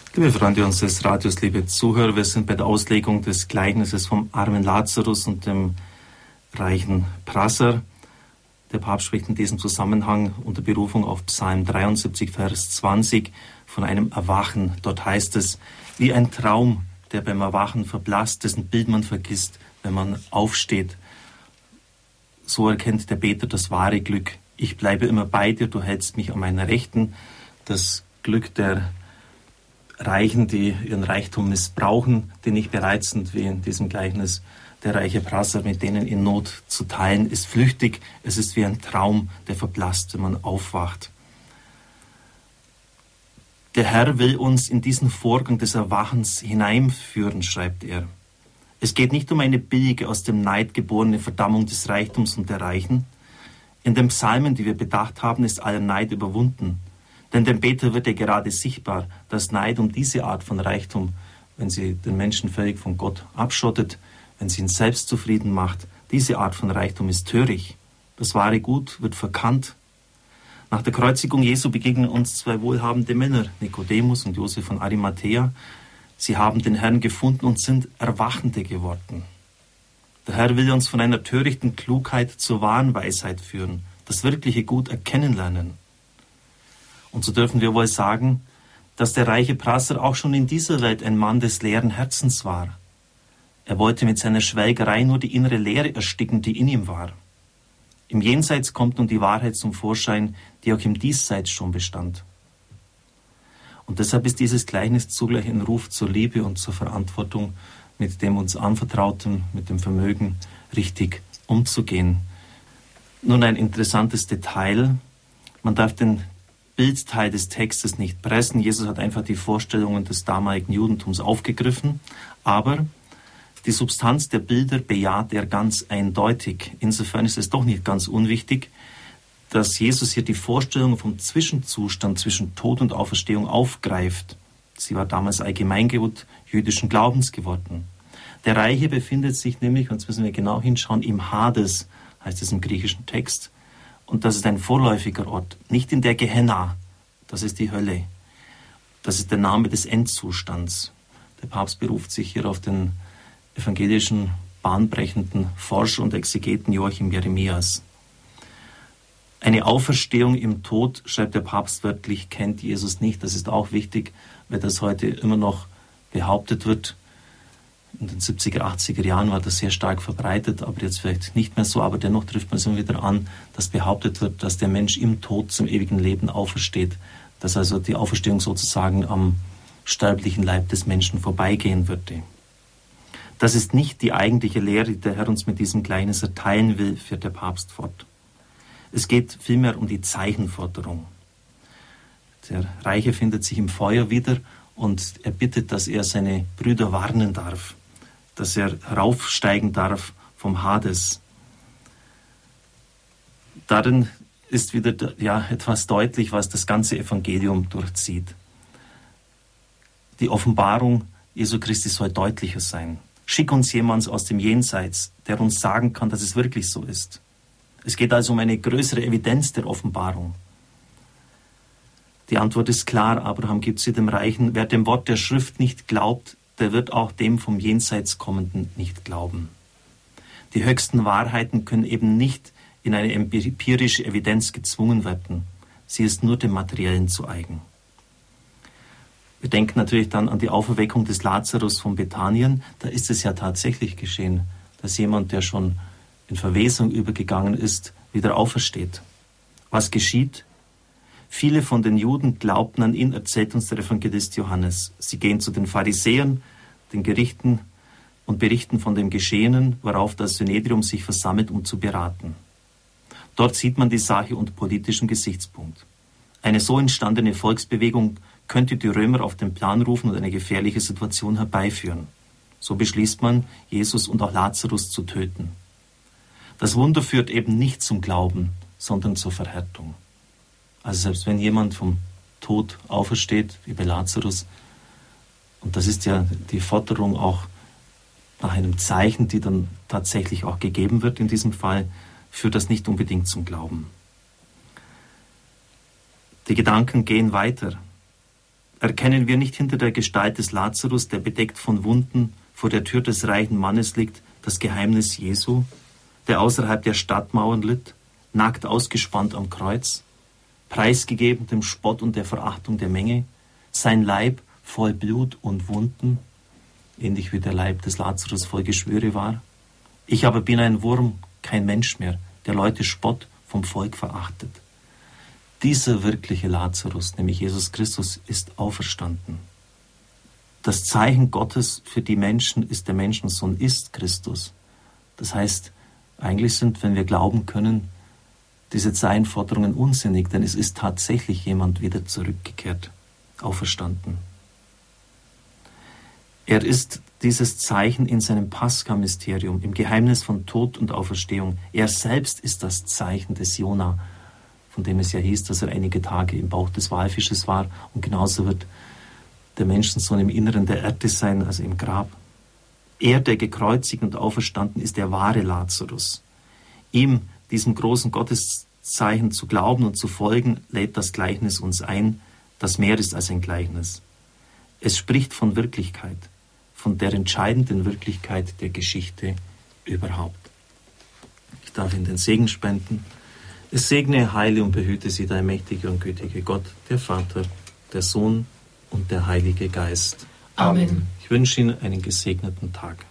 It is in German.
Liebe Freunde unseres Radios, liebe Zuhörer, wir sind bei der Auslegung des Gleichnisses vom armen Lazarus und dem reichen Prasser. Der Papst spricht in diesem Zusammenhang unter Berufung auf Psalm 73, Vers 20 von einem Erwachen. Dort heißt es, wie ein Traum, der beim Erwachen verblasst, dessen Bild man vergisst, wenn man aufsteht. So erkennt der Beter das wahre Glück. Ich bleibe immer bei dir, du hältst mich an meiner Rechten. Das Glück der Reichen, die ihren Reichtum missbrauchen, die nicht bereit sind, wie in diesem Gleichnis der reiche Prasser, mit denen in Not zu teilen, ist flüchtig. Es ist wie ein Traum, der verblasst, wenn man aufwacht. Der Herr will uns in diesen Vorgang des Erwachens hineinführen, schreibt er. Es geht nicht um eine billige, aus dem Neid geborene Verdammung des Reichtums und der Reichen. In den Psalmen, die wir bedacht haben, ist aller Neid überwunden. Denn dem Beter wird ja gerade sichtbar, dass Neid um diese Art von Reichtum, wenn sie den Menschen völlig von Gott abschottet, wenn sie ihn selbst zufrieden macht, diese Art von Reichtum ist töricht. Das wahre Gut wird verkannt. Nach der Kreuzigung Jesu begegnen uns zwei wohlhabende Männer, Nikodemus und Josef von Arimathea. Sie haben den Herrn gefunden und sind Erwachende geworden. Der Herr will uns von einer törichten Klugheit zur wahren Weisheit führen, das wirkliche Gut erkennen lernen. Und so dürfen wir wohl sagen, dass der reiche Prasser auch schon in dieser Welt ein Mann des leeren Herzens war. Er wollte mit seiner Schwelgerei nur die innere Leere ersticken, die in ihm war. Im Jenseits kommt nun die Wahrheit zum Vorschein, die auch im Diesseits schon bestand. Und deshalb ist dieses Gleichnis zugleich ein Ruf zur Liebe und zur Verantwortung, mit dem uns Anvertrauten, mit dem Vermögen richtig umzugehen. Nun ein interessantes Detail. Man darf den Bildteil des Textes nicht pressen. Jesus hat einfach die Vorstellungen des damaligen Judentums aufgegriffen, aber die Substanz der Bilder bejaht er ganz eindeutig. Insofern ist es doch nicht ganz unwichtig, dass Jesus hier die Vorstellung vom Zwischenzustand zwischen Tod und Auferstehung aufgreift. Sie war damals Allgemeingut jüdischen Glaubens geworden. Der Reiche befindet sich nämlich, und jetzt müssen wir genau hinschauen, im Hades, heißt es im griechischen Text. Und das ist ein vorläufiger Ort, nicht in der Gehenna, das ist die Hölle. Das ist der Name des Endzustands. Der Papst beruft sich hier auf den evangelischen, bahnbrechenden Forscher und Exegeten Joachim Jeremias. Eine Auferstehung im Tod, schreibt der Papst wörtlich, kennt Jesus nicht. Das ist auch wichtig, weil das heute immer noch behauptet wird. In den 70er, 80er Jahren war das sehr stark verbreitet, aber jetzt vielleicht nicht mehr so. Aber dennoch trifft man es immer wieder an, dass behauptet wird, dass der Mensch im Tod zum ewigen Leben aufersteht. Dass also die Auferstehung sozusagen am sterblichen Leib des Menschen vorbeigehen würde. Das ist nicht die eigentliche Lehre, die der Herr uns mit diesem Gleichnis erteilen will, führt der Papst fort. Es geht vielmehr um die Zeichenforderung. Der Reiche findet sich im Feuer wieder und er bittet, dass er seine Brüder warnen darf, dass er heraufsteigen darf vom Hades. Darin ist wieder etwas deutlich, was das ganze Evangelium durchzieht. Die Offenbarung Jesu Christi soll deutlicher sein. Schick uns jemand aus dem Jenseits, der uns sagen kann, dass es wirklich so ist. Es geht also um eine größere Evidenz der Offenbarung. Die Antwort ist klar, Abraham gibt sie dem Reichen, wer dem Wort der Schrift nicht glaubt, der wird auch dem vom Jenseits kommenden nicht glauben. Die höchsten Wahrheiten können eben nicht in eine empirische Evidenz gezwungen werden. Sie ist nur dem Materiellen zu eigen. Wir denken natürlich dann an die Auferweckung des Lazarus von Bethanien. Da ist es ja tatsächlich geschehen, dass jemand, der schon in Verwesung übergegangen ist, wieder aufersteht. Was geschieht? Viele von den Juden glaubten an ihn, erzählt uns der Evangelist Johannes. Sie gehen zu den Pharisäern, den Gerichten und berichten von dem Geschehenen, worauf das Synedrium sich versammelt, um zu beraten. Dort sieht man die Sache unter politischem Gesichtspunkt. Eine so entstandene Volksbewegung könnte die Römer auf den Plan rufen und eine gefährliche Situation herbeiführen. So beschließt man, Jesus und auch Lazarus zu töten. Das Wunder führt eben nicht zum Glauben, sondern zur Verhärtung. Also selbst wenn jemand vom Tod aufersteht, wie bei Lazarus, und das ist ja die Forderung auch nach einem Zeichen, die dann tatsächlich auch gegeben wird in diesem Fall, führt das nicht unbedingt zum Glauben. Die Gedanken gehen weiter. Erkennen wir nicht hinter der Gestalt des Lazarus, der bedeckt von Wunden vor der Tür des reichen Mannes liegt, das Geheimnis Jesu, der außerhalb der Stadtmauern litt, nackt ausgespannt am Kreuz, preisgegeben dem Spott und der Verachtung der Menge, sein Leib voll Blut und Wunden, ähnlich wie der Leib des Lazarus voll Geschwüre war. Ich aber bin ein Wurm, kein Mensch mehr, der Leute Spott vom Volk verachtet. Dieser wirkliche Lazarus, nämlich Jesus Christus, ist auferstanden. Das Zeichen Gottes für die Menschen ist der Menschensohn, ist Christus. Das heißt, eigentlich sind, wenn wir glauben können, diese Zeichenforderungen unsinnig, denn es ist tatsächlich jemand wieder zurückgekehrt, auferstanden. Er ist dieses Zeichen in seinem Pascha-Mysterium, im Geheimnis von Tod und Auferstehung. Er selbst ist das Zeichen des Jona, von dem es ja hieß, dass er einige Tage im Bauch des Walfisches war. Und genauso wird der Menschensohn im Inneren der Erde sein, also im Grab. Er, der gekreuzigt und auferstanden ist, der wahre Lazarus. Ihm, diesem großen Gotteszeichen zu glauben und zu folgen, lädt das Gleichnis uns ein, das mehr ist als ein Gleichnis. Es spricht von Wirklichkeit, von der entscheidenden Wirklichkeit der Geschichte überhaupt. Ich darf Ihnen den Segen spenden. Es segne, heile und behüte Sie, der allmächtige und gütige Gott, der Vater, der Sohn und der Heilige Geist. Amen. Ich wünsche Ihnen einen gesegneten Tag.